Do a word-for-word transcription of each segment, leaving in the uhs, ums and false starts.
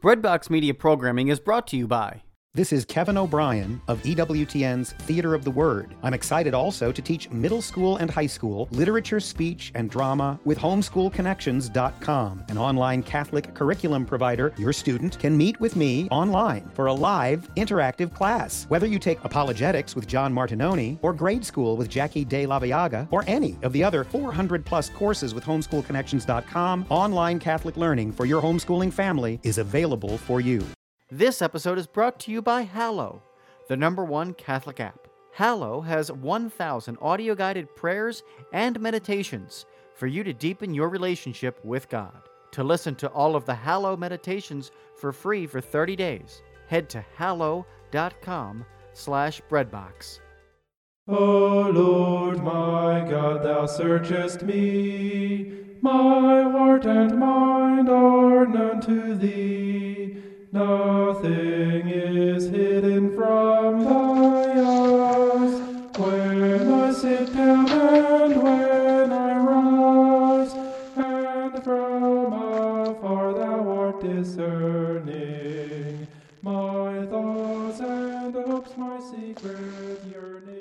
Breadbox Media Programming is brought to you by... This is Kevin O'Brien of E W T N's Theater of the Word. I'm excited also to teach middle school and high school literature, speech, and drama with homeschool connections dot com, an online Catholic curriculum provider. Your student can meet with me online for a live, interactive class. Whether you take apologetics with John Martinoni, or grade school with Jackie De La Viaga, or any of the other four hundred plus courses with homeschool connections dot com, online Catholic learning for your homeschooling family is available for you. This episode is brought to you by Hallow, the number one Catholic app. Hallow has one thousand audio-guided prayers and meditations for you to deepen your relationship with God. To listen to all of the Hallow meditations for free for thirty days, head to hallow.com slash breadbox. O Lord my God, thou searchest me. My heart and mind are known to thee. Nothing is hidden from thy eyes. When I sit down and when I rise, and from afar thou art discerning my thoughts and hopes, my secret yearning.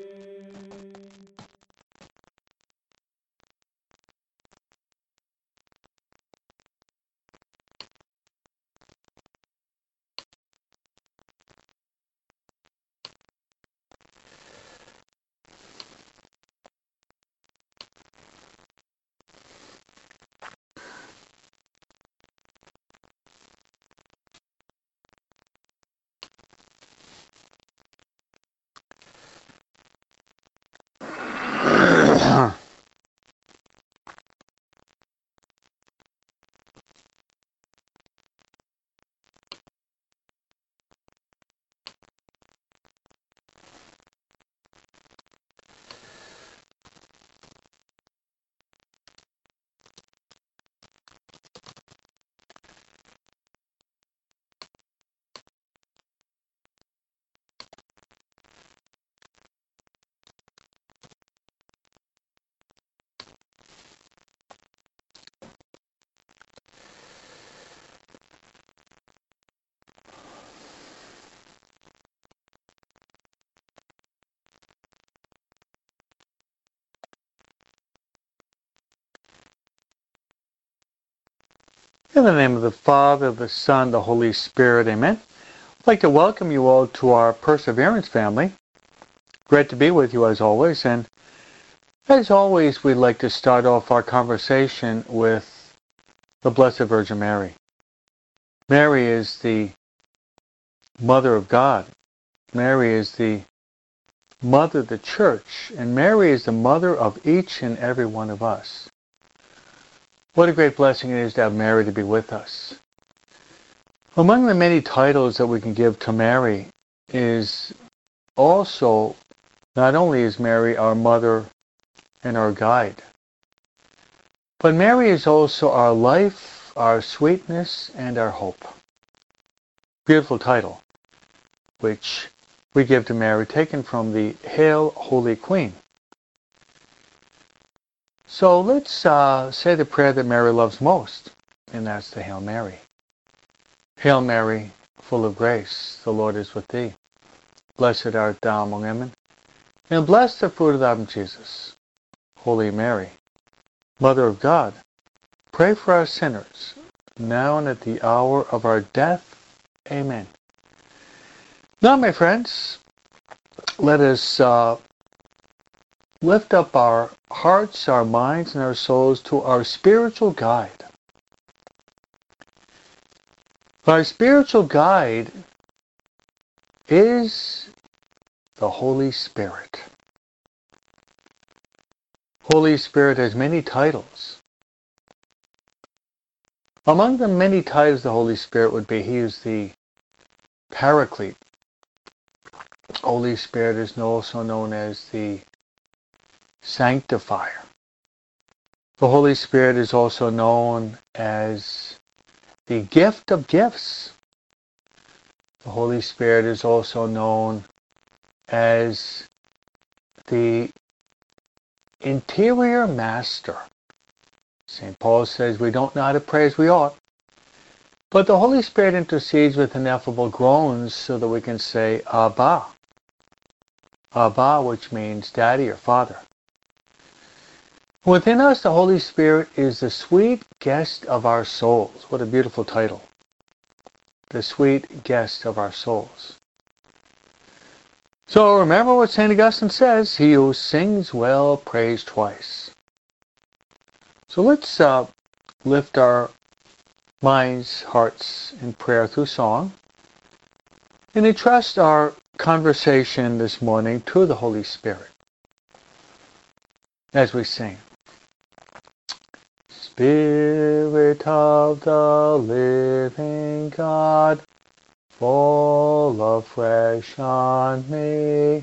In the name of the Father, the Son, the Holy Spirit, amen. I'd like to welcome you all to our Perseverance family. Great to be with you as always. And as always, we'd like to start off our conversation with the Blessed Virgin Mary. Mary is the Mother of God. Mary is the Mother of the Church. And Mary is the Mother of each and every one of us. What a great blessing it is to have Mary to be with us. Among the many titles that we can give to Mary is also, not only is Mary our mother and our guide, but Mary is also our life, our sweetness, and our hope. Beautiful title, which we give to Mary, taken from the Hail, Holy Queen. So let's uh, say the prayer that Mary loves most, and that's the Hail Mary. Hail Mary, full of grace, the Lord is with thee. Blessed art thou among women, and blessed the fruit of thy womb, Jesus. Holy Mary, Mother of God, pray for us sinners, now and at the hour of our death. Amen. Now, my friends, let us uh, lift up our hearts, our minds, and our souls to our spiritual guide. Our spiritual guide is the Holy Spirit. Holy Spirit has many titles. Among the many titles the Holy Spirit would be, he is the Paraclete. Holy Spirit is also known as the Sanctifier. The Holy Spirit is also known as the gift of gifts. The Holy Spirit is also known as the interior master. Saint Paul says we don't know how to pray as we ought, But the Holy Spirit intercedes with ineffable groans so that we can say, Abba. Abba, which means daddy or father. Within us, the Holy Spirit is the sweet guest of our souls. What a beautiful title. The sweet guest of our souls. So remember what Saint Augustine says, he who sings well prays twice. So let's uh, lift our minds, hearts in prayer through song, and entrust our conversation this morning to the Holy Spirit as we sing. Spirit of the living God, fall afresh on me.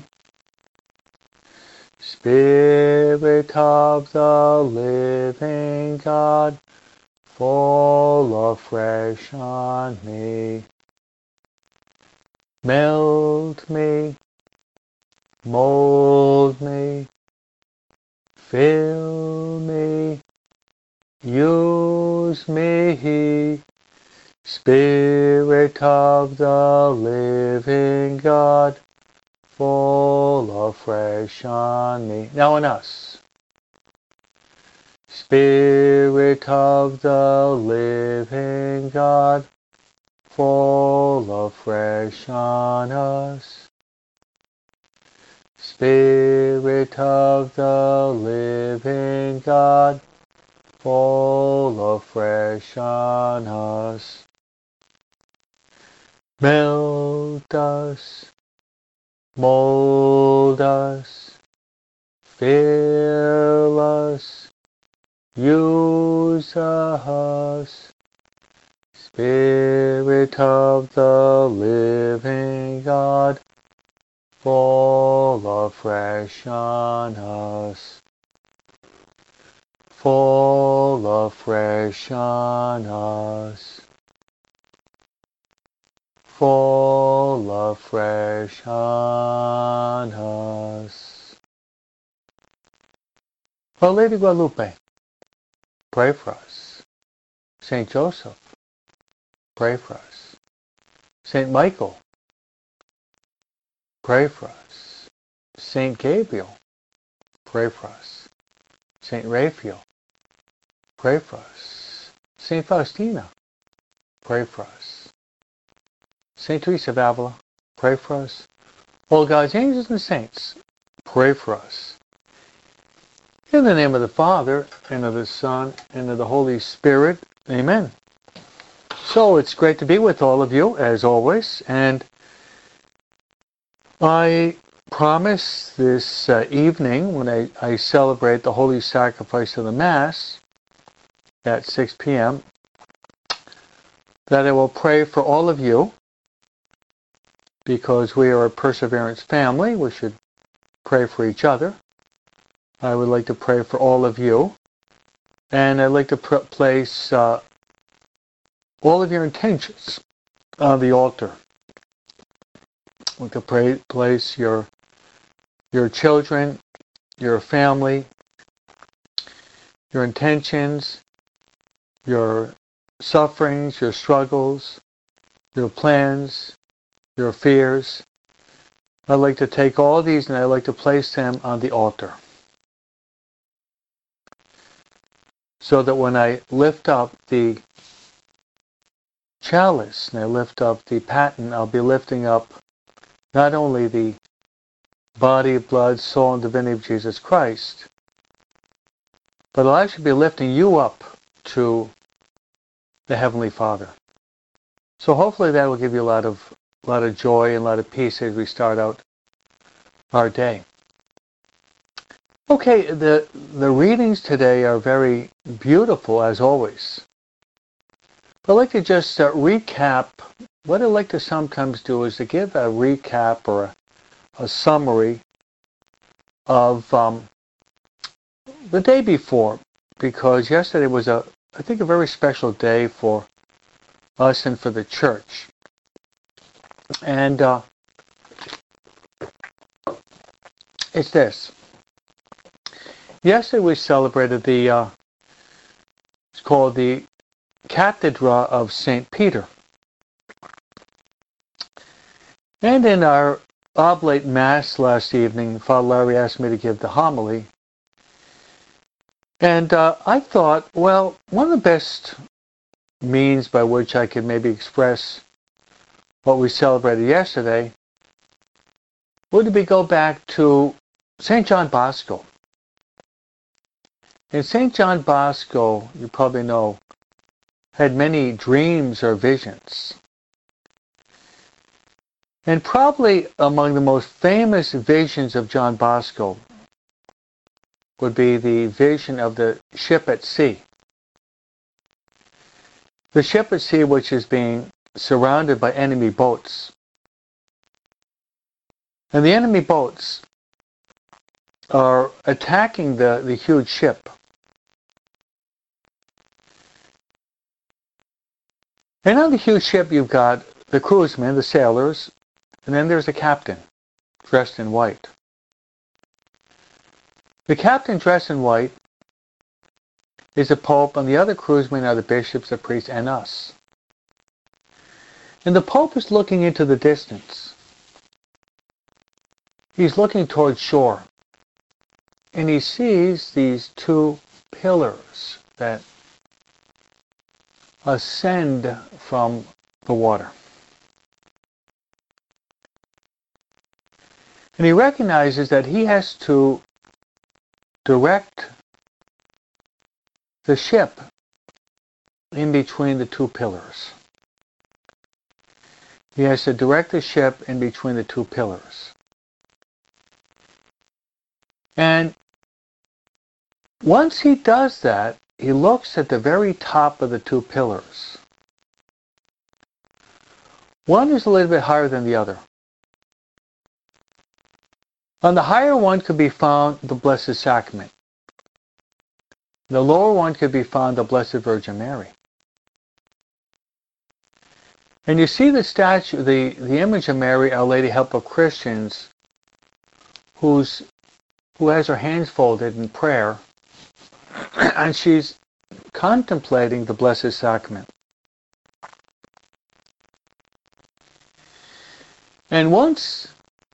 Spirit of the living God, fall afresh on me. Melt me, mold me, fill me, use me. Spirit of the living God, fall afresh on me. Now in us. Spirit of the living God, fall afresh on us. Spirit of the living God, fall afresh on us. Melt us, mold us, fill us, use us. Spirit of the living God, fall afresh on us. Fall afresh on us. Fall afresh on us. Our Lady Guadalupe, pray for us. Saint Joseph, pray for us. Saint Michael, pray for us. Saint Gabriel, pray for us. Saint Raphael, pray for us. Saint Faustina, pray for us. Saint Teresa of Avila, pray for us. All God's angels and saints, pray for us. In the name of the Father, and of the Son, and of the Holy Spirit, amen. So it's great to be with all of you, as always, and I promise this uh, evening, when I, I celebrate the Holy Sacrifice of the Mass at six p.m., that I will pray for all of you, because we are a Perseverance family. We should pray for each other. I would like to pray for all of you, and I'd like to pr- place uh, all of your intentions on the altar. We could pray, place your your children, your family, your intentions, your sufferings, your struggles, your plans, your fears. I'd like to take all these and I'd like to place them on the altar, so that when I lift up the chalice and I lift up the paten, I'll be lifting up not only the body, blood, soul, and divinity of Jesus Christ, but I'll actually be lifting you up to the Heavenly Father. So hopefully that will give you a lot of a lot of joy and a lot of peace as we start out our day. Okay, the the readings today are very beautiful, as always. But I'd like to just uh, recap. What I like to sometimes do is to give a recap or a, a summary of um, the day before, because yesterday was a, I think, a very special day for us and for the church. And uh, it's this. Yesterday we celebrated the, uh, it's called the Cathedra of Saint Peter. And in our Oblate Mass last evening, Father Larry asked me to give the homily. And uh, I thought, well, one of the best means by which I could maybe express what we celebrated yesterday would be go back to Saint John Bosco. And Saint John Bosco, you probably know, had many dreams or visions. And probably among the most famous visions of John Bosco would be the vision of the ship at sea. The ship at sea which is being surrounded by enemy boats. And the enemy boats are attacking the, the huge ship. And on the huge ship you've got the crewsmen, the sailors, and then there's a captain dressed in white. The captain dressed in white is the Pope, and the other crewsmen are the bishops, the priests, and us. And the Pope is looking into the distance. He's looking towards shore. And he sees these two pillars that ascend from the water. And he recognizes that he has to direct the ship in between the two pillars. He has to direct the ship in between the two pillars. And once he does that, he looks at the very top of the two pillars. One is a little bit higher than the other. On the higher one could be found the Blessed Sacrament. The lower one could be found the Blessed Virgin Mary. And you see the statue, the, the image of Mary, Our Lady Help of Christians, who's, who has her hands folded in prayer, and she's contemplating the Blessed Sacrament. And once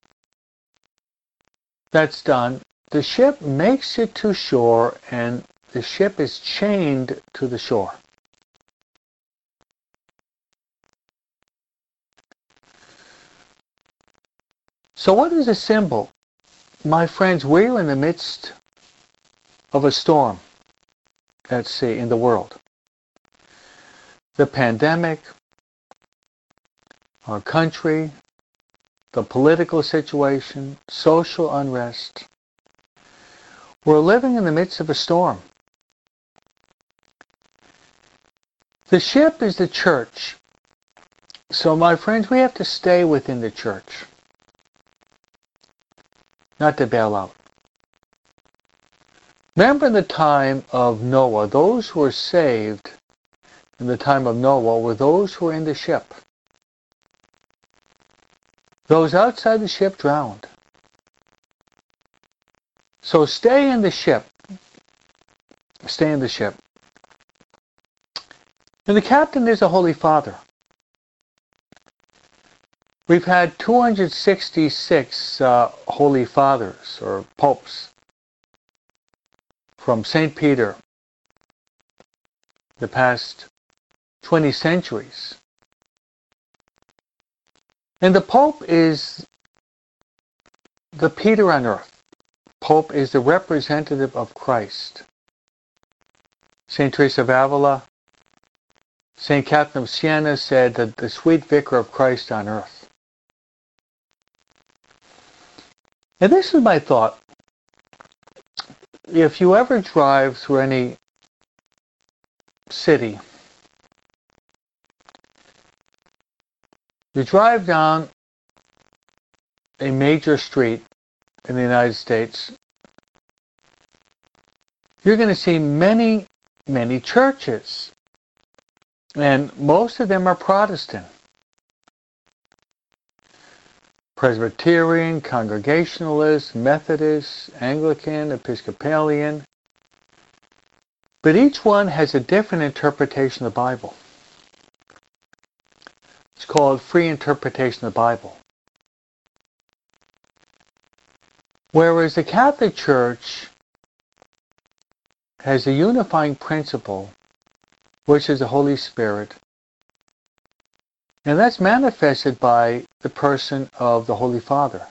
that's done, the ship makes it to shore, and the ship is chained to the shore. So what is a symbol? My friends, we're in the midst of a storm at sea in the world. The pandemic, our country, the political situation, social unrest. We're living in the midst of a storm. The ship is the church. So my friends, we have to stay within the church, not to bail out. Remember in the time of Noah, those who were saved in the time of Noah were those who were in the ship. Those outside the ship drowned. So stay in the ship. Stay in the ship. And the captain is a Holy Father. We've had two hundred sixty-six uh, Holy Fathers, or Popes, from Saint Peter, the past twenty centuries. And the Pope is the Peter on earth. Pope is the representative of Christ. Saint Teresa of Avila, Saint Catherine of Siena said that the sweet vicar of Christ on earth. And this is my thought. If you ever drive through any city, you drive down a major street in the United States, you're going to see many, many churches. And most of them are Protestant. Presbyterian, Congregationalist, Methodist, Anglican, Episcopalian. But each one has a different interpretation of the Bible. It's called free interpretation of the Bible. Whereas the Catholic Church has a unifying principle, which is the Holy Spirit, and that's manifested by the person of the Holy Father.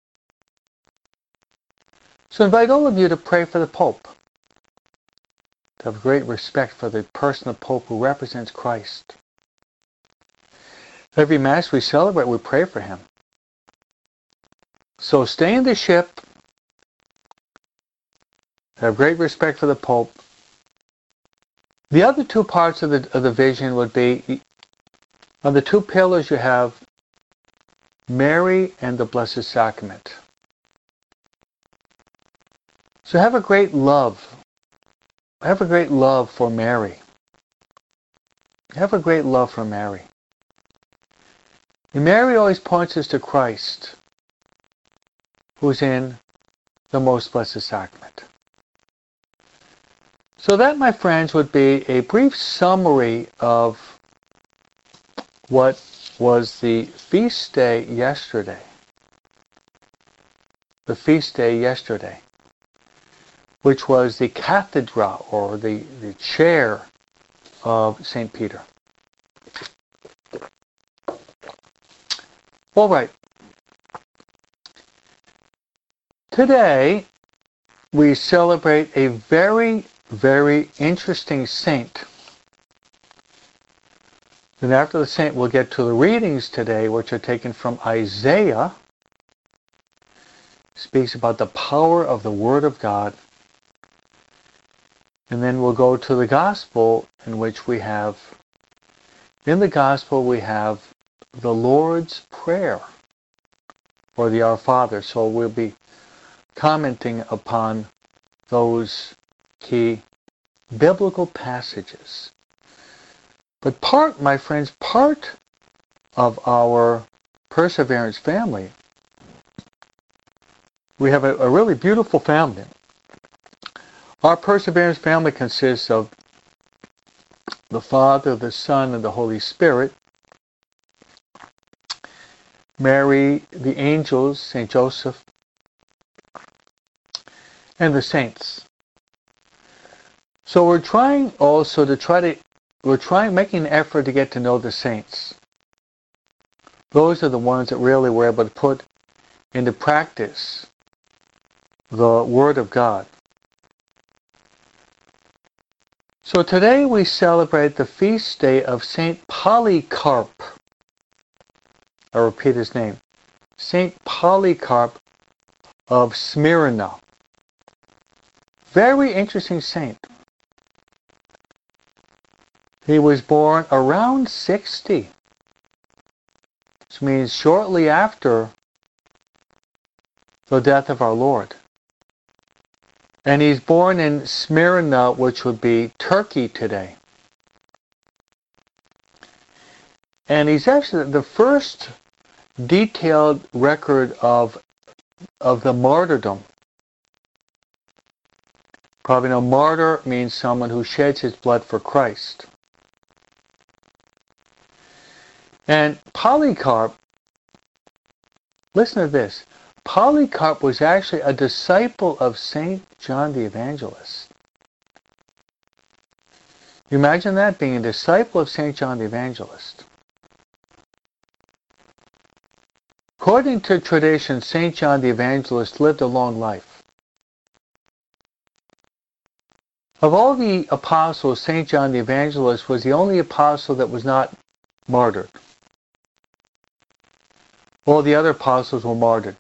So I invite all of you to pray for the Pope, to have great respect for the person of Pope who represents Christ. Every Mass we celebrate, we pray for him. So stay in the ship, have great respect for the Pope. The other two parts of the, of the vision would be, on the two pillars you have Mary and the Blessed Sacrament. So have a great love. Have a great love for Mary. Have a great love for Mary. And Mary always points us to Christ, who's in the Most Blessed Sacrament. So that, my friends, would be a brief summary of what was the feast day yesterday. The feast day yesterday, which was the cathedra, or the, the chair of Saint Peter. All right. Today, we celebrate a very, very interesting saint. And after the saint, we'll get to the readings today, which are taken from Isaiah. It speaks about the power of the Word of God. And then we'll go to the Gospel, in which we have, in the Gospel we have the Lord's Prayer, or the Our Father. So we'll be commenting upon those key biblical passages. But part, my friends, part of our Perseverance family, we have a, a really beautiful family. Our Perseverance family consists of the Father, the Son, and the Holy Spirit, Mary, the angels, Saint Joseph, and the saints. So we're trying also to try to, we're trying, making an effort to get to know the saints. Those are the ones that really were able to put into practice the Word of God. So today we celebrate the feast day of Saint Polycarp. I repeat his name. Saint Polycarp of Smyrna. Very interesting saint. He was born around sixty. Which means shortly after the death of our Lord. And he's born in Smyrna, which would be Turkey today. And he's actually the first detailed record of, of the martyrdom. Probably know martyr means someone who sheds his blood for Christ. And Polycarp, listen to this, Polycarp was actually a disciple of Saint John the Evangelist. You imagine that, being a disciple of Saint John the Evangelist. According to tradition, Saint John the Evangelist lived a long life. Of all the apostles, Saint John the Evangelist was the only apostle that was not martyred. All the other apostles were martyred.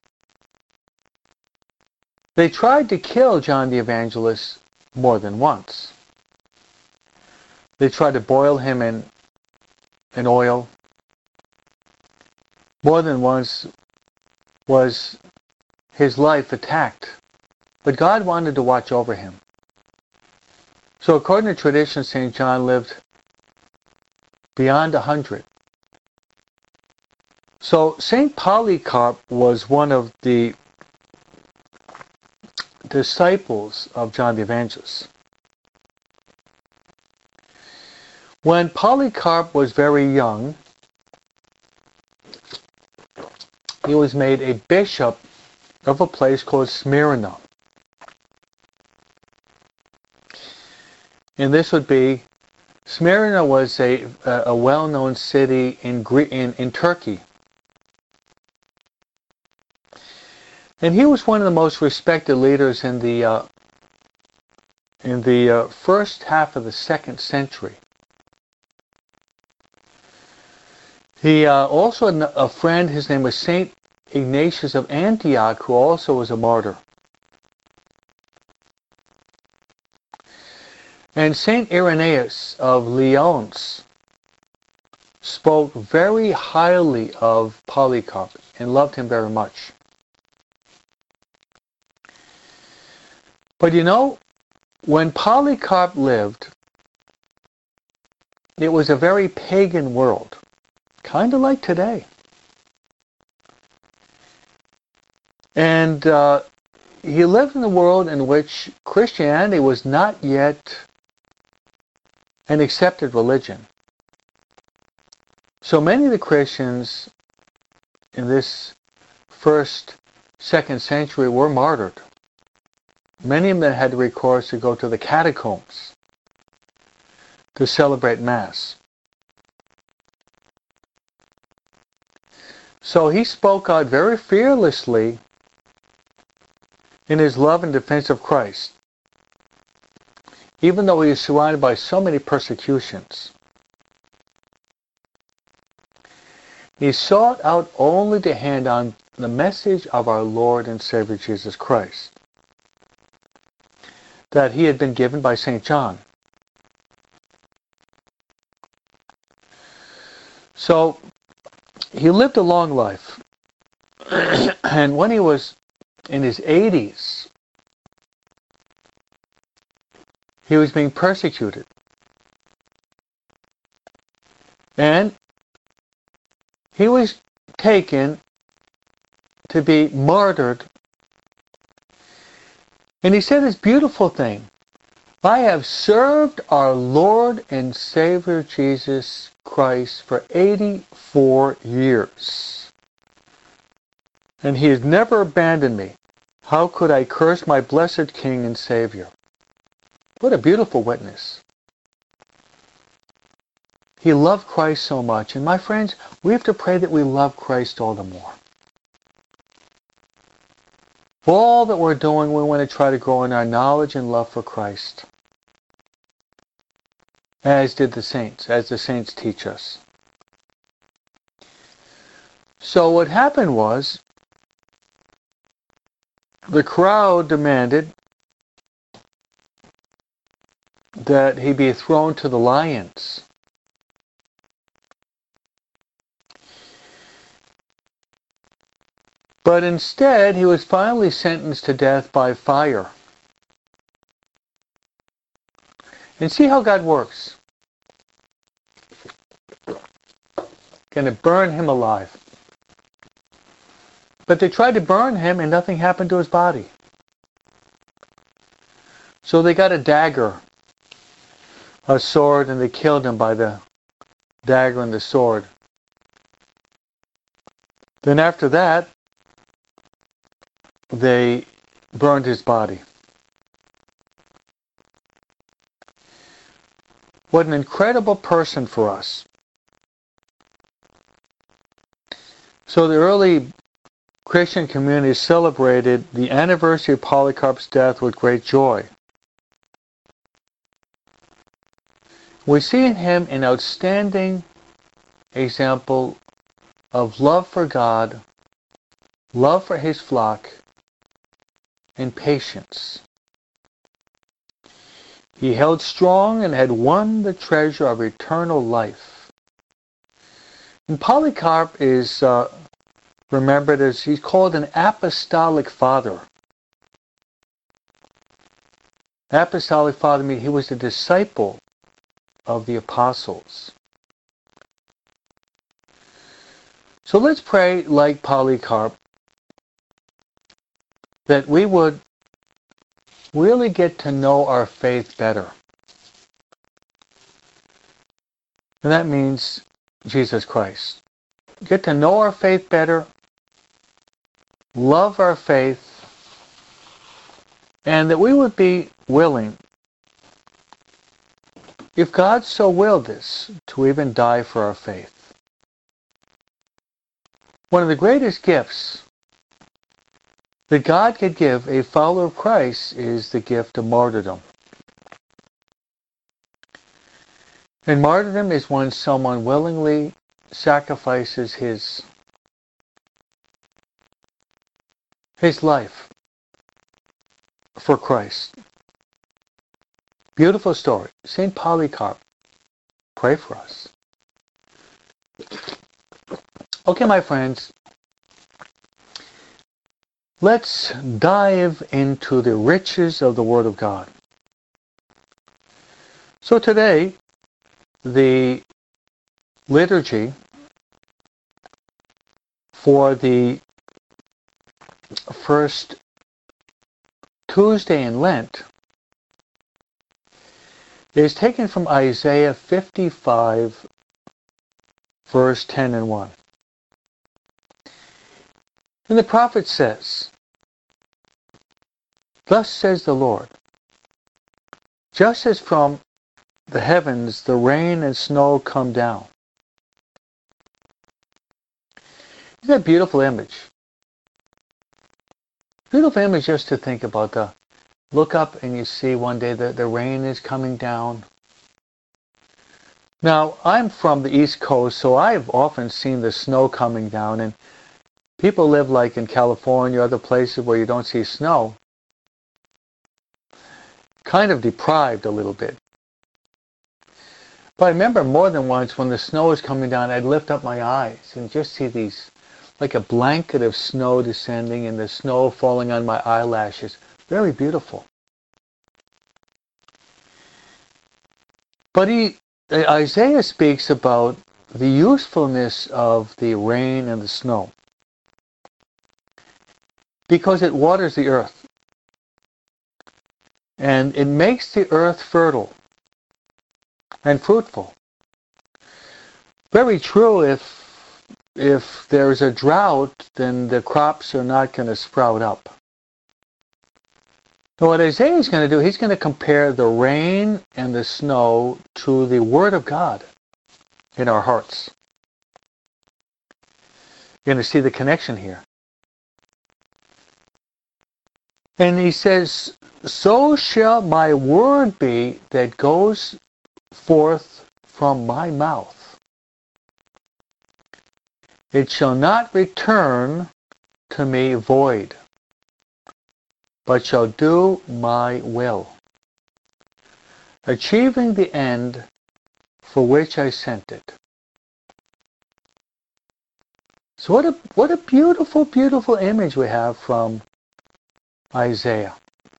They tried to kill John the Evangelist more than once. They tried to boil him in, in oil. More than once was his life attacked. But God wanted to watch over him. So according to tradition, Saint John lived beyond a hundred. So Saint Polycarp was one of the disciples of John the Evangelist. When Polycarp was very young, he was made a bishop of a place called Smyrna. And this would be, Smyrna was a, a well-known city in, in, in Turkey. And he was one of the most respected leaders in the, uh, in the uh, first half of the second century. He uh, also had a friend, his name was Saint Ignatius of Antioch, who also was a martyr. And Saint Irenaeus of Lyons spoke very highly of Polycarp and loved him very much. But you know, when Polycarp lived, it was a very pagan world, kind of like today. And uh, he lived in a world in which Christianity was not yet an accepted religion. So many of the Christians in this first, second century were martyred. Many of them had recourse to go to the catacombs to celebrate Mass. So he spoke out very fearlessly in his love and defense of Christ, even though he was surrounded by so many persecutions. He sought out only to hand on the message of our Lord and Savior Jesus Christ that he had been given by Saint John. So he lived a long life. And when he was in his eighties, he was being persecuted. And he was taken to be martyred. And he said this beautiful thing: I have served our Lord and Savior Jesus Christ for eighty-four years. And he has never abandoned me. How could I curse my blessed King and Savior? What a beautiful witness. He loved Christ so much. And my friends, we have to pray that we love Christ all the more. All that we're doing, we want to try to grow in our knowledge and love for Christ. As did the saints, as the saints teach us. So what happened was, the crowd demanded that he be thrown to the lions. But instead, he was finally sentenced to death by fire. And see how God works. Going to burn him alive. But they tried to burn him and nothing happened to his body. So they got a dagger, a sword, and they killed him by the dagger and the sword. Then after that, they burned his body. What an incredible person for us. So the early Christian community celebrated the anniversary of Polycarp's death with great joy. We see in him an outstanding example of love for God, love for his flock, and patience. He held strong and had won the treasure of eternal life. And Polycarp is uh, remembered as, he's called an apostolic father. Apostolic father means he was a disciple of the apostles. So let's pray like Polycarp, that we would really get to know our faith better. And that means Jesus Christ. Get to know our faith better, love our faith, and that we would be willing, if God so willed this, to even die for our faith. One of the greatest gifts that God could give a follower of Christ is the gift of martyrdom. And martyrdom is when someone willingly sacrifices his, his life for Christ. Beautiful story. Saint Polycarp, pray for us. Okay, my friends, let's dive into the riches of the Word of God. So today, the liturgy for the first Tuesday in Lent is taken from Isaiah fifty-five, verse ten and one. And the prophet says, "Thus says the Lord, just as from the heavens the rain and snow come down." Isn't that a beautiful image? Beautiful image just to think about. The look up and you see one day that the rain is coming down. Now, I'm from the East Coast, so I've often seen the snow coming down, and people live like in California or other places where you don't see snow, kind of deprived a little bit. But I remember more than once when the snow was coming down, I'd lift up my eyes and just see these, like a blanket of snow descending and the snow falling on my eyelashes. Very beautiful. But he, Isaiah speaks about the usefulness of the rain and the snow, because it waters the earth and it makes the earth fertile and fruitful. Very true. If if there's a drought, then the crops are not going to sprout up. So what Isaiah is going to do, he's going to compare the rain and the snow to the Word of God in our hearts. You're going to see the connection here. And he says, "So shall my word be that goes forth from my mouth. It shall not return to me void, but shall do my will, achieving the end for which I sent it." So what a, what a beautiful, beautiful image we have from Isaiah.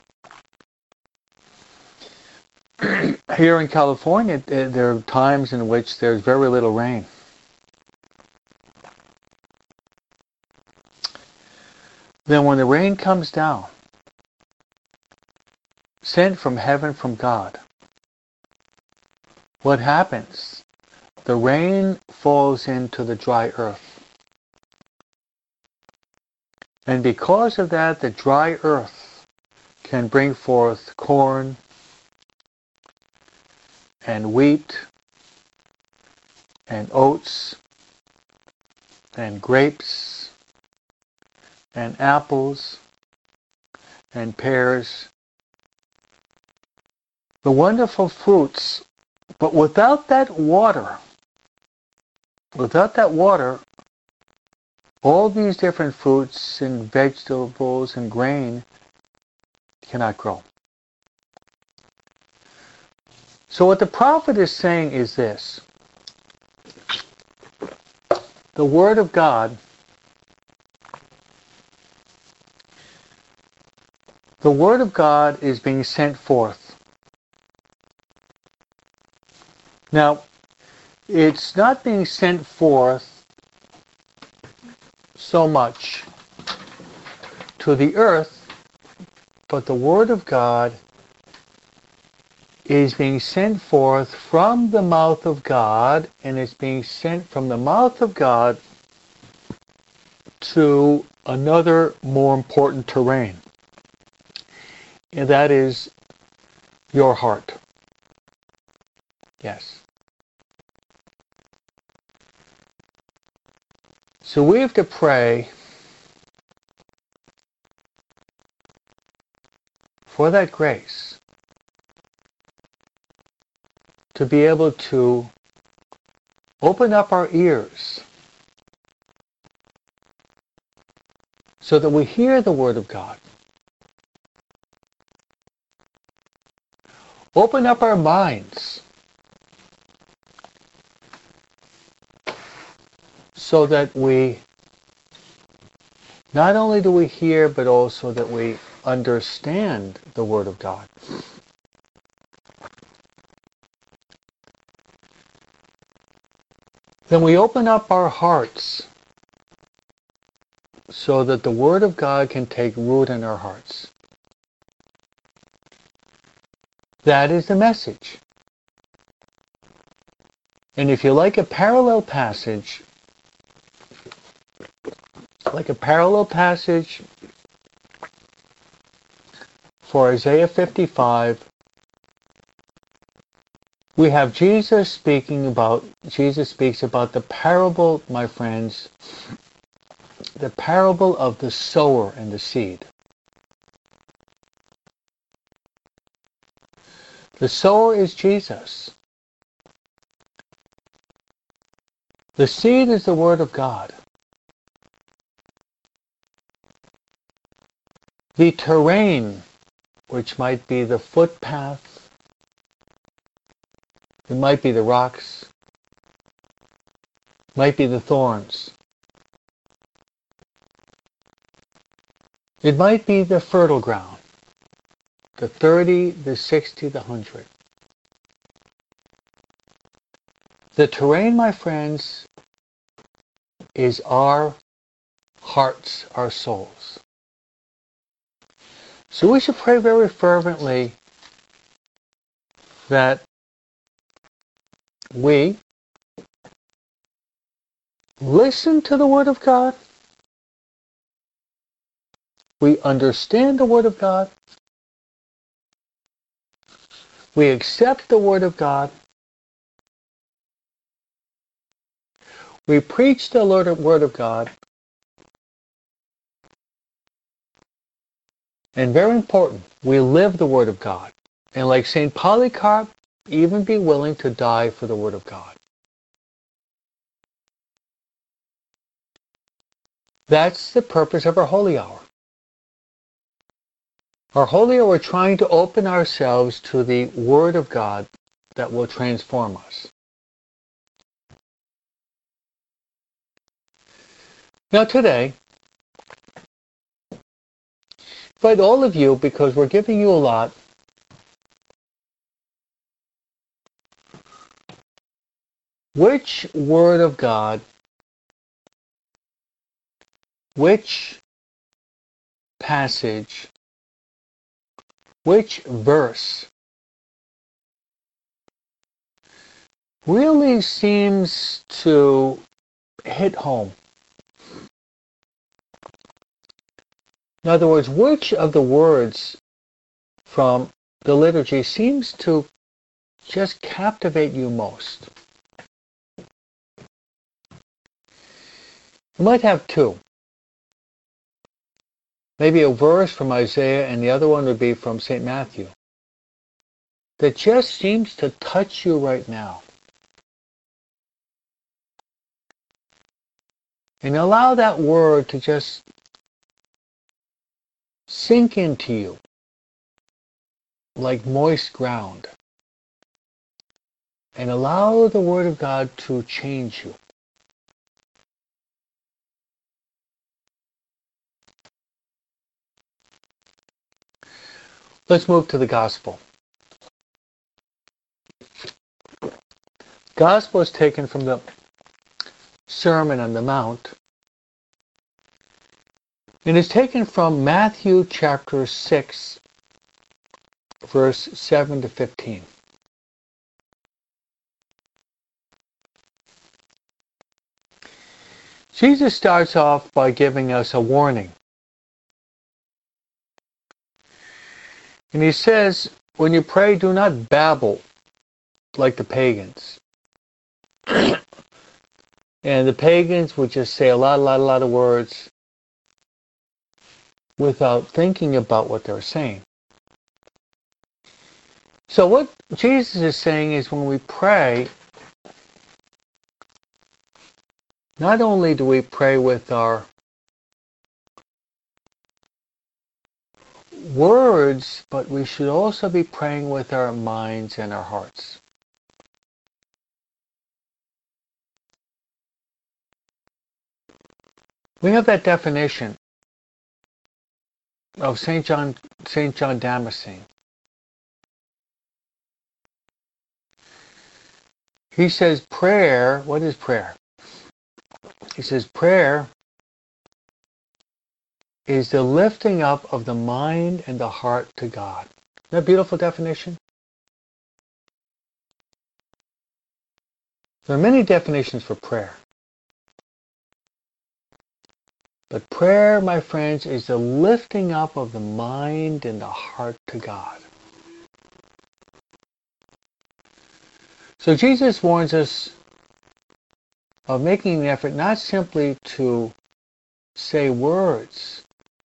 Here in California, there are times in which there's very little rain. Then when the rain comes down, sent from heaven from God, what happens? The rain falls into the dry earth. And because of that, the dry earth can bring forth corn and wheat and oats and grapes and apples and pears. The wonderful fruits. But without that water, without that water, all these different fruits and vegetables and grain cannot grow. So what the prophet is saying is this: the Word of God, the Word of God is being sent forth. Now, it's not being sent forth so much to the earth, but the Word of God is being sent forth from the mouth of God, and it's being sent from the mouth of God to another more important terrain, and that is your heart. Yes. So we have to pray for that grace to be able to open up our ears so that we hear the Word of God. Open up our minds so that we, not only do we hear, but also that we understand the Word of God. Then we open up our hearts so that the Word of God can take root in our hearts. That is the message. And if you like a parallel passage, like a parallel passage for Isaiah fifty-five, we have Jesus speaking about, Jesus speaks about the parable, my friends, the parable of the sower and the seed. The sower is Jesus. The seed is the Word of God. The terrain, which might be the footpath, it might be the rocks, might be the thorns. It might be the fertile ground, the thirty, the sixty, the hundred. The terrain, my friends, is our hearts, our souls. So we should pray very fervently that we listen to the Word of God, we understand the Word of God, we accept the Word of God, we preach the Word of God, and very important, we live the Word of God. And like Saint Polycarp, even be willing to die for the Word of God. That's the purpose of our holy hour. Our holy hour, we're trying to open ourselves to the Word of God that will transform us. Now today, I invite all of you, because we're giving you a lot, which Word of God, which passage, which verse really seems to hit home? In other words, which of the words from the liturgy seems to just captivate you most? You might have two. Maybe a verse from Isaiah and the other one would be from Saint Matthew that just seems to touch you right now. And allow that word to just sink into you like moist ground. And allow the Word of God to change you. Let's move to the Gospel. Gospel is taken from the Sermon on the Mount. It is taken from Matthew chapter six, verse seven to fifteen. Jesus starts off by giving us a warning. And he says, when you pray, do not babble like the pagans. And the pagans would just say a lot, a lot, a lot of words without thinking about what they're saying. So what Jesus is saying is when we pray, not only do we pray with our words, but we should also be praying with our minds and our hearts. We have that definition of Saint John, Saint John Damascene. He says prayer, what is prayer? He says prayer is the lifting up of the mind and the heart to God. Isn't that a beautiful definition? There are many definitions for prayer. But prayer, my friends, is the lifting up of the mind and the heart to God. So Jesus warns us of making an effort not simply to say words,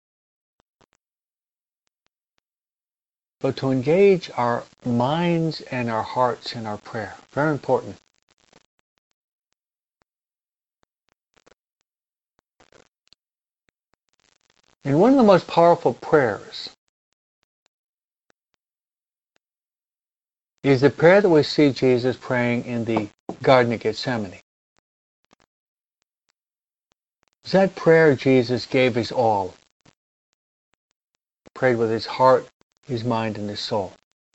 but to engage our minds and our hearts in our prayer. Very important. And one of the most powerful prayers is the prayer that we see Jesus praying in the Garden of Gethsemane. It's that prayer Jesus gave his all. Prayed with his heart, his mind, and his soul.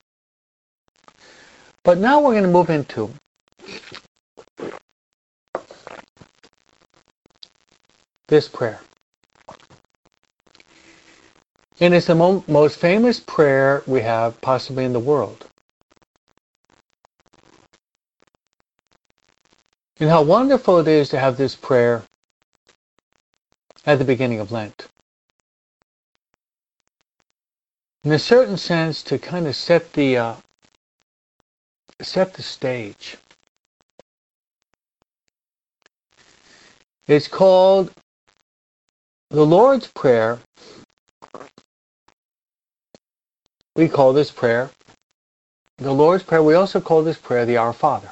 But now we're going to move into this prayer. And it's the mo- most famous prayer we have possibly in the world. And how wonderful it is to have this prayer at the beginning of Lent. In a certain sense, to kind of set the uh, set the stage. It's called the Lord's Prayer. We call this prayer the Lord's Prayer. We also call this prayer the Our Father.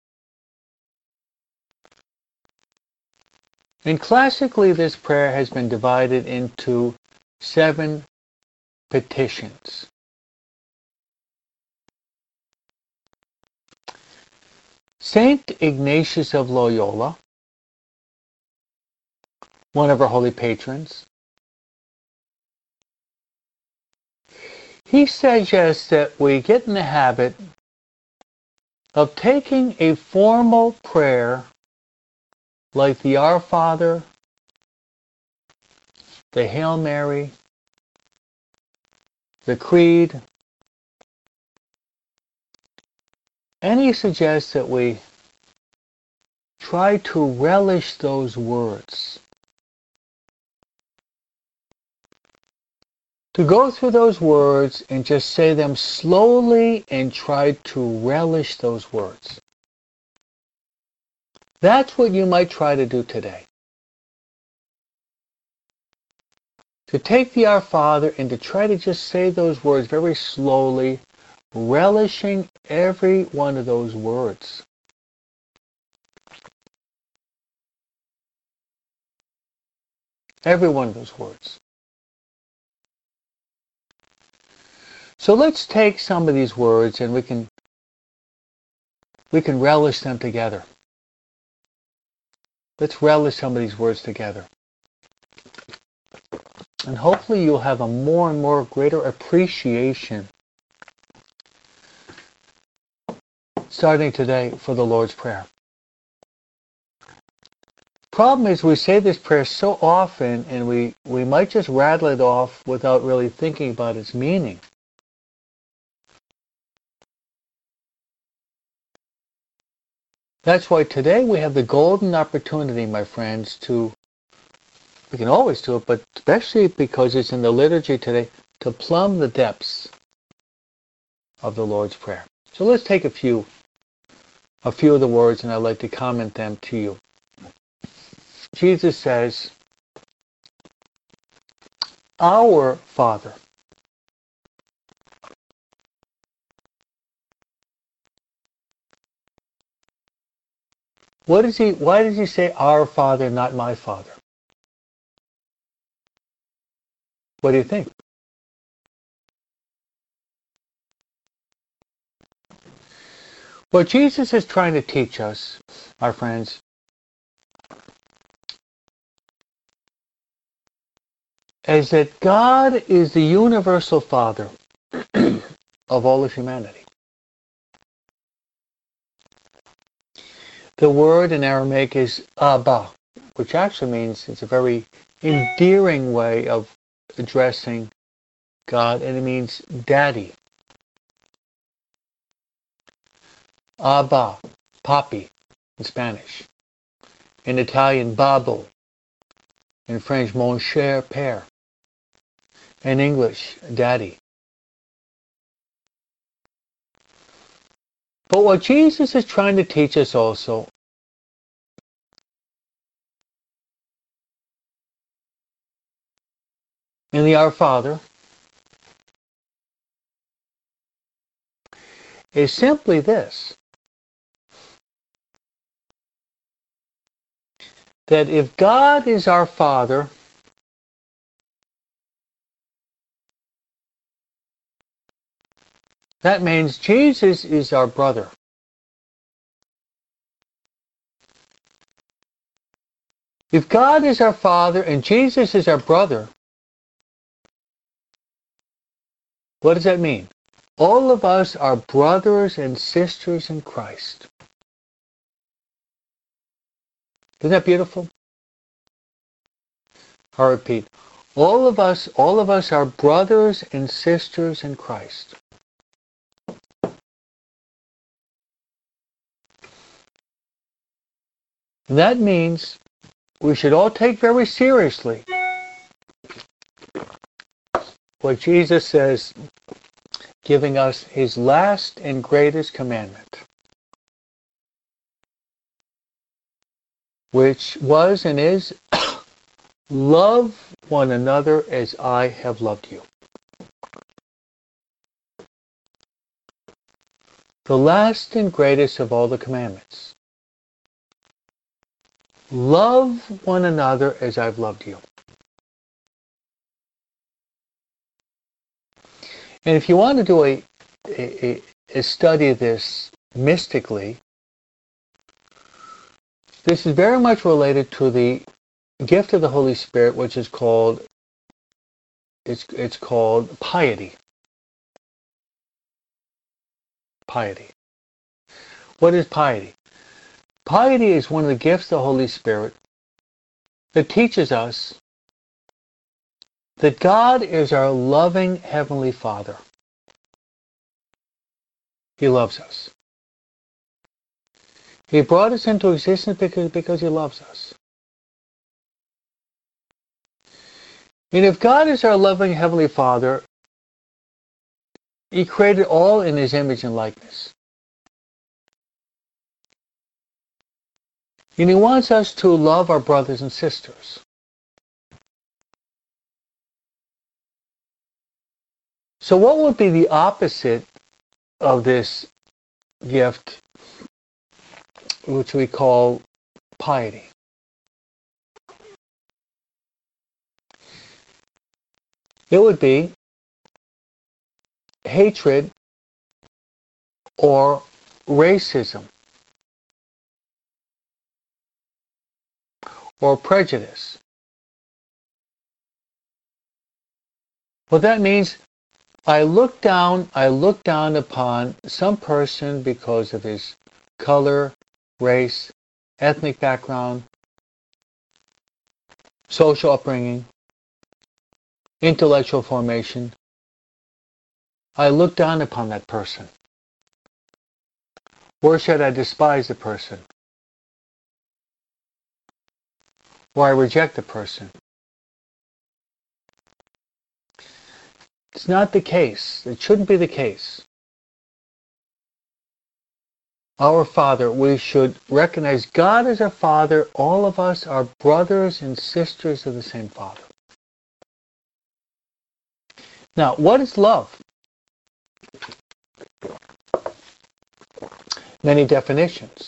And classically, this prayer has been divided into seven petitions. Saint Ignatius of Loyola, one of our holy patrons, he suggests that we get in the habit of taking a formal prayer like the Our Father, the Hail Mary, the Creed, and he suggests that we try to relish those words. To go through those words and just say them slowly and try to relish those words. That's what you might try to do today. To take the Our Father and to try to just say those words very slowly, relishing every one of those words. Every one of those words. So let's take some of these words and we can we can relish them together. Let's relish some of these words together. And hopefully you'll have a more and more greater appreciation starting today for the Lord's Prayer. Problem is we say this prayer so often and we, we might just rattle it off without really thinking about its meaning. That's why today we have the golden opportunity, my friends, to We can always do it, but especially because it's in the liturgy today, to plumb the depths of the Lord's Prayer. So let's take a few, a few of the words, and I'd like to comment them to you. Jesus says, "Our Father." What does he, why does he say "our Father," not "my Father"? What do you think? What Jesus is trying to teach us, our friends, is that God is the universal Father of all of humanity. The word in Aramaic is Abba, which actually means, it's a very endearing way of addressing God, and it means daddy. Abba, papi, in Spanish. In Italian, babbo. In French, mon cher père. In English, daddy. But what Jesus is trying to teach us also in the Our Father is simply this: that if God is our Father, that means Jesus is our brother. If God is our Father and Jesus is our brother, what does that mean? All of us are brothers and sisters in Christ. Isn't that beautiful? I'll repeat. All of us, all of us are brothers and sisters in Christ. And that means we should all take very seriously what Jesus says, giving us his last and greatest commandment, which was and is, love one another as I have loved you. The last and greatest of all the commandments. Love one another as I've loved you. And if you want to do a, a, a study of this mystically, this is very much related to the gift of the Holy Spirit, which is called, it's, it's called piety. Piety. What is piety? Piety is one of the gifts of the Holy Spirit that teaches us that God is our loving Heavenly Father. He loves us. He brought us into existence because, because He loves us. And if God is our loving Heavenly Father, He created all in His image and likeness. And He wants us to love our brothers and sisters. So what would be the opposite of this gift, which we call piety? It would be hatred or racism or prejudice. Well, that means I look down, I look down upon some person because of his color, race, ethnic background, social upbringing, intellectual formation. I look down upon that person. Or should I despise the person? Or I reject the person? It's not the case. It shouldn't be the case. Our Father, we should recognize God as our Father. All of us are brothers and sisters of the same Father. Now, what is love? Many definitions.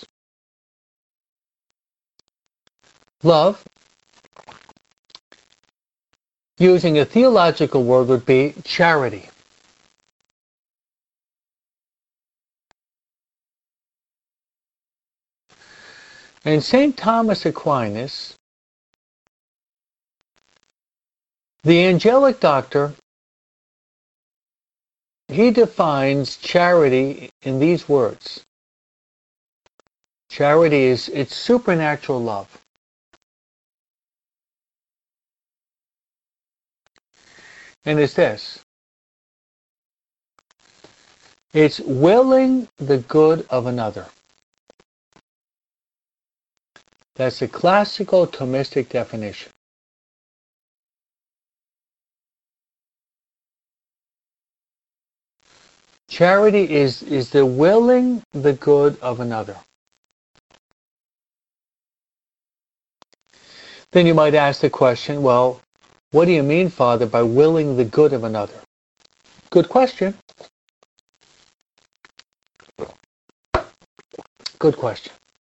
Love, using a theological word, would be charity. And Saint Thomas Aquinas, the angelic doctor, he defines charity in these words. Charity is it's supernatural love. And it's this. It's willing the good of another. That's a classical Thomistic definition. Charity is, is the willing the good of another. Then you might ask the question, well, what do you mean, Father, by willing the good of another? Good question. Good question.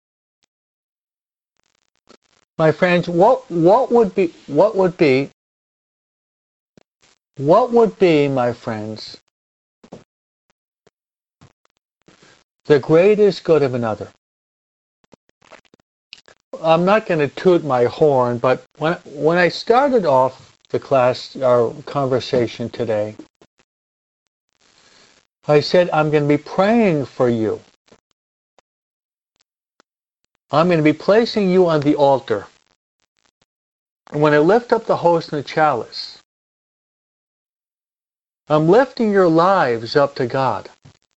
My friends, what what would be what would be what would be, my friends, the greatest good of another? I'm not going to toot my horn, but when when I started off the class, our conversation today, I said I'm going to be praying for you. I'm going to be placing you on the altar. And when I lift up the host and the chalice, I'm lifting your lives up to God.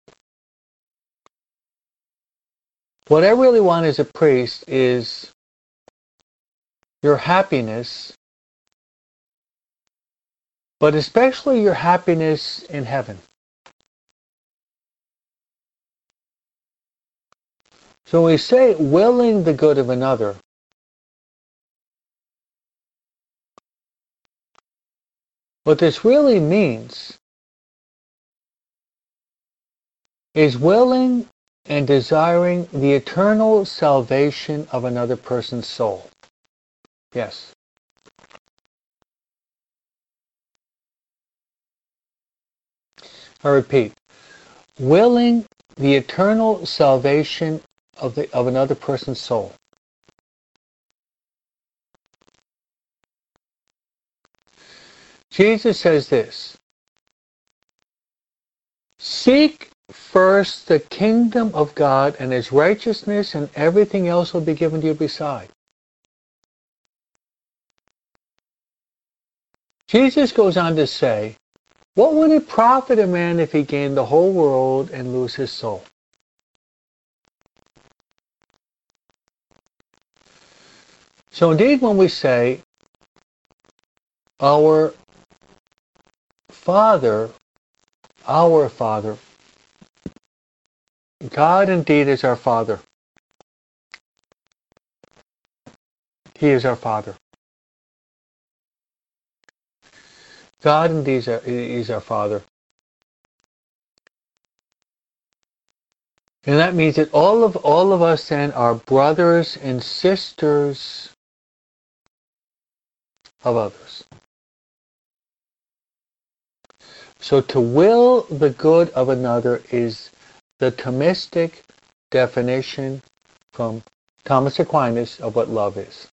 What I really want as a priest is your happiness, but especially your happiness in heaven. So we say willing the good of another. What this really means is willing and desiring the eternal salvation of another person's soul. Yes. I repeat, willing the eternal salvation of the of another person's soul. Jesus says this, seek first the kingdom of God and His righteousness, and everything else will be given to you beside. Jesus goes on to say, what would it profit a man if he gained the whole world and lose his soul? So indeed, when we say, our Father, our Father, God indeed is our Father. He is our Father. God indeed is our, is our Father. And that means that all of all of us then are brothers and sisters of others. So to will the good of another is the Thomistic definition from Thomas Aquinas of what love is.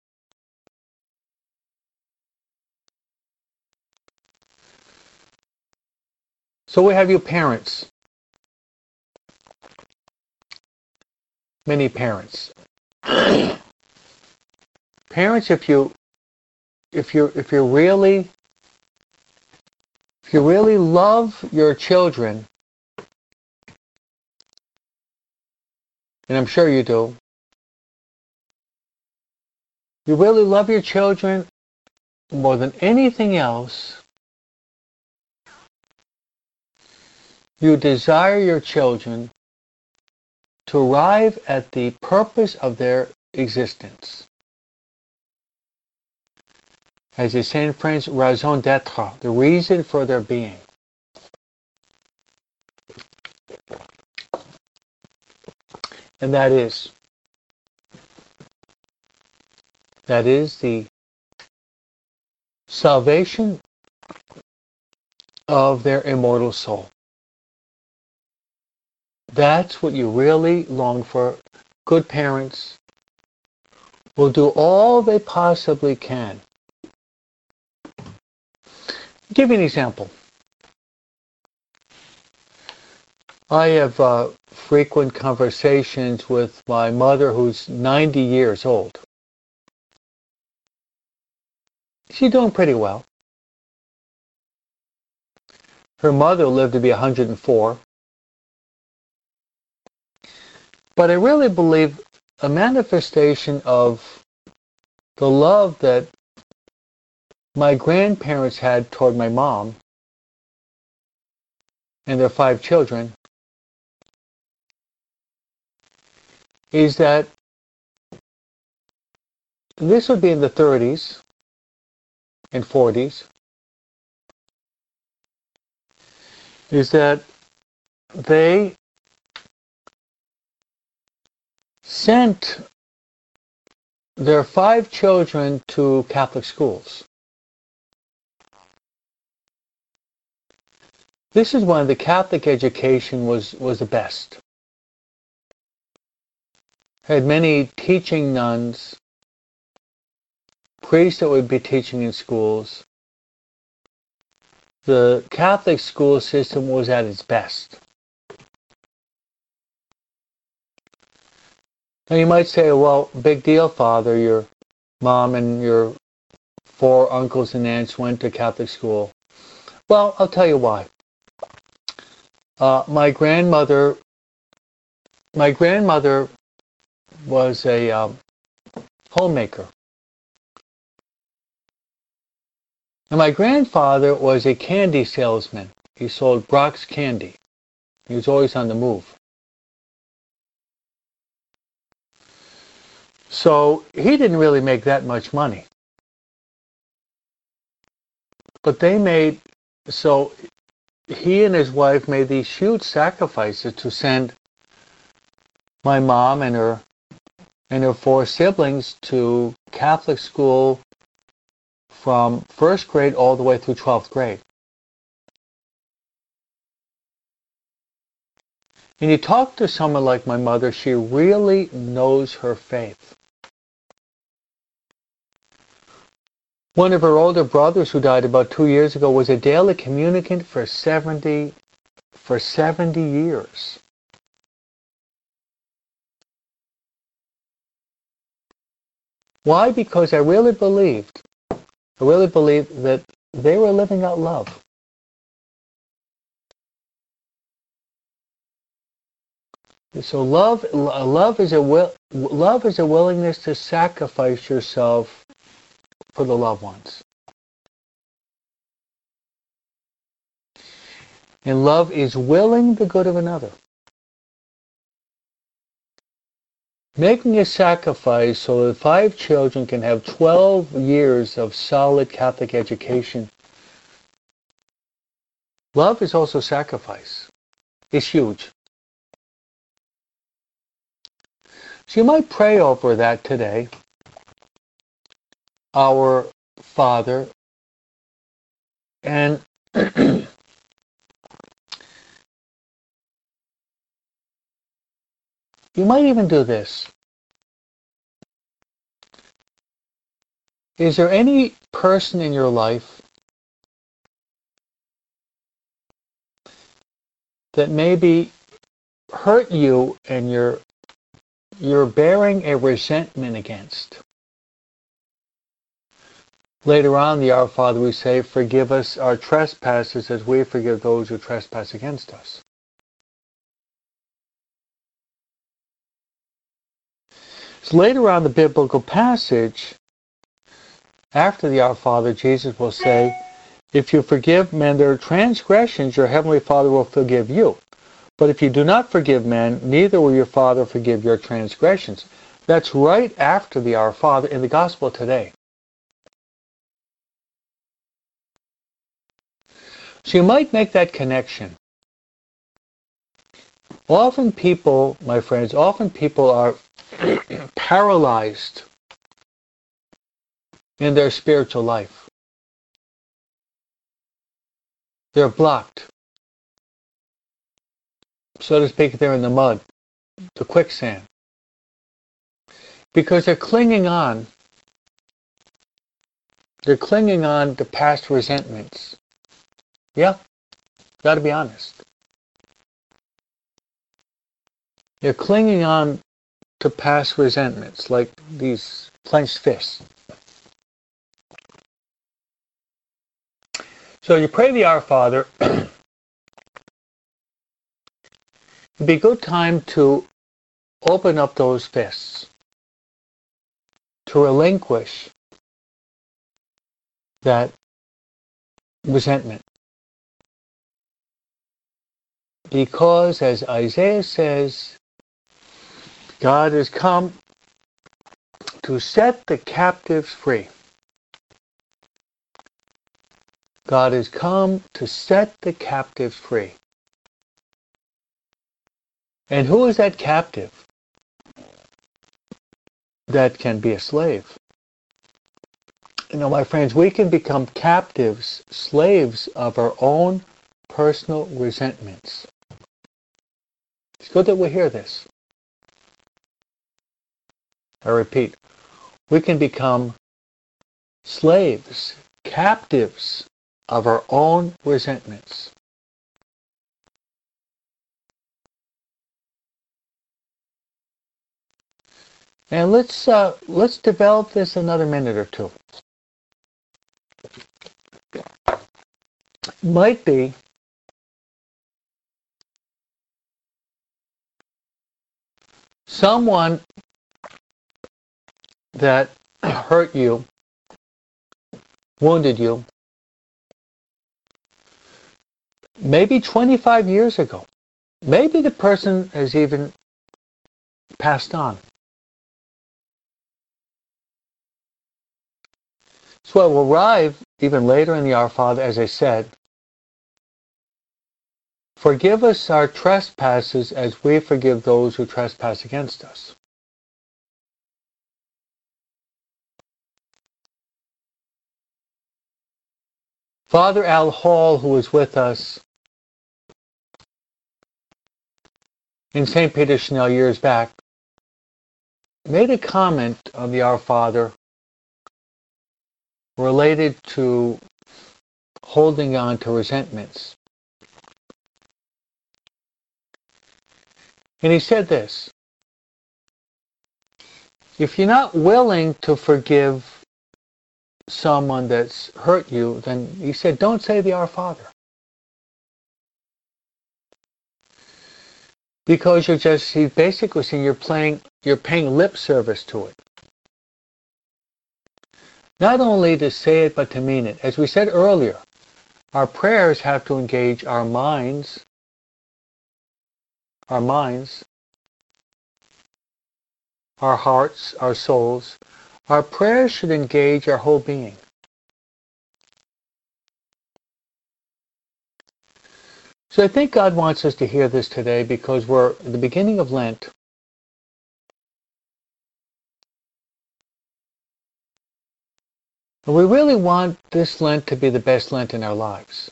So we have you parents. Many parents. Parents, if you if you if you really if you really love your children, and I'm sure you do, you really love your children more than anything else, you desire your children to arrive at the purpose of their existence. As they say in French, raison d'être, the reason for their being. And that is, that is the salvation of their immortal soul. That's what you really long for. Good parents will do all they possibly can. I'll give you an example. I have uh, frequent conversations with my mother, who's ninety years old. She's doing pretty well. Her mother lived to be one hundred and four. But I really believe a manifestation of the love that my grandparents had toward my mom and their five children is that this would be in the thirties and forties, is that they sent their five children to Catholic schools. This is when the Catholic education was, was the best. Had many teaching nuns, priests that would be teaching in schools. The Catholic school system was at its best. Now you might say, well, big deal, Father, your mom and your four uncles and aunts went to Catholic school. Well, I'll tell you why. Uh, my grandmother, my grandmother was a um, homemaker. And my grandfather was a candy salesman. He sold Brock's candy. He was always on the move. So he didn't really make that much money. But they made, so he and his wife made these huge sacrifices to send my mom and her and her four siblings to Catholic school from first grade all the way through twelfth grade. And you talk to someone like my mother, she really knows her faith. One of her older brothers, who died about two years ago, was a daily communicant for seventy, for seventy years. Why? Because I really believed, I really believed that they were living out love. So love, love is a will, love is a willingness to sacrifice yourself for the loved ones. And love is willing the good of another. Making a sacrifice so that five children can have twelve years of solid Catholic education. Love is also sacrifice. It's huge. So you might pray over that today. Our Father, and you might even do this. Is there any person in your life that maybe hurt you and you're you're bearing a resentment against? Later on, the Our Father, we say, forgive us our trespasses as we forgive those who trespass against us. So later on the biblical passage, after the Our Father, Jesus will say, If you forgive men their transgressions, your heavenly Father will forgive you. But if you do not forgive men, neither will your Father forgive your transgressions. That's right after the Our Father in the Gospel today. So you might make that connection. Often people, my friends, often people are paralyzed in their spiritual life. They're blocked. So to speak, they're in the mud, the quicksand. Because they're clinging on. They're clinging on to past resentments. Yeah, got to be honest. They're clinging on to past resentments, like these clenched fists. So you pray the Our Father. It'd be a good time to open up those fists, to relinquish that resentment. Because, as Isaiah says, God has come to set the captives free. God has come to set the captives free. And who is that captive that can be a slave? You know, my friends, we can become captives, slaves of our own personal resentments. It's good that we hear this. I repeat, we can become slaves, captives of our own resentments. And let's uh, let's develop this another minute or two. Might be someone that hurt you, wounded you, maybe twenty-five years ago. Maybe the person has even passed on. So we'll arrive even later in the Our Father, as I said. Forgive us our trespasses as we forgive those who trespass against us. Father Al Hall, who was with us in Saint Peter Chanel years back, made a comment on the Our Father related to holding on to resentments. And he said this: if you're not willing to forgive someone that's hurt you, then he said, don't say the Our Father. Because you're just, he basically saying you're playing, you're paying lip service to it. Not only to say it, but to mean it. As we said earlier, our prayers have to engage our minds, our minds, our hearts, our souls. Our prayers should engage our whole being. So I think God wants us to hear this today because we're at the beginning of Lent. And we really want this Lent to be the best Lent in our lives.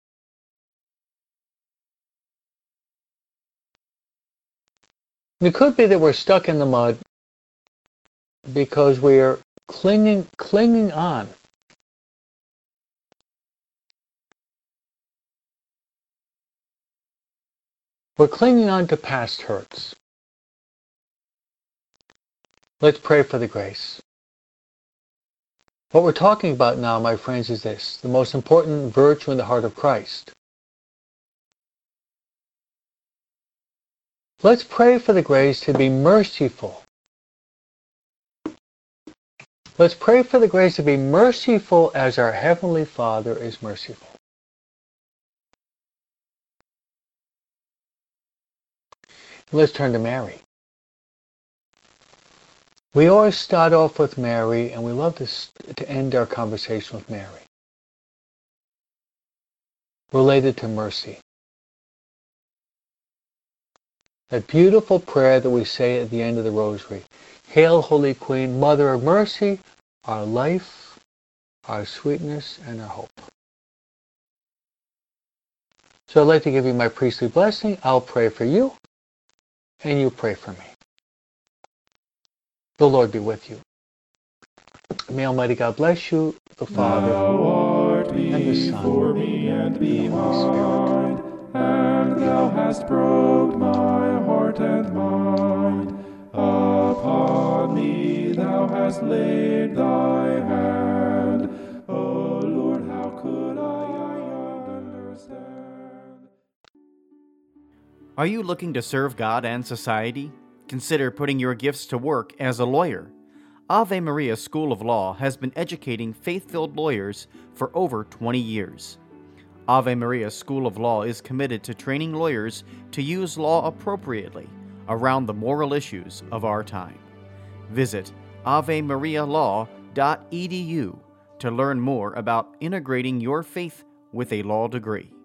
And it could be that we're stuck in the mud because we're clinging, clinging on. We're clinging on to past hurts. Let's pray for the grace. What we're talking about now, my friends, is this: the most important virtue in the heart of Christ. Let's pray for the grace to be merciful Let's pray for the grace to be merciful as our Heavenly Father is merciful. Let's turn to Mary. We always start off with Mary, and we love to, to end our conversation with Mary. Related to mercy. That beautiful prayer that we say at the end of the Rosary. Hail, Holy Queen, Mother of Mercy, our life, our sweetness, and our hope. So I'd like to give you my priestly blessing. I'll pray for you, and you pray for me. The Lord be with you. May Almighty God bless you, the Father, Thou art and the Son, before me and and the Holy Spirit. behind, and thou hast probed my heart and mind. Upon me thou hast laid thy hand. O Lord, how could I understand? Are you looking to serve God and society? Consider putting your gifts to work as a lawyer. Ave Maria School of Law has been educating faith-filled lawyers for over twenty years. Ave Maria School of Law is committed to training lawyers to use law appropriately around the moral issues of our time. Visit ave maria law dot e d u to learn more about integrating your faith with a law degree.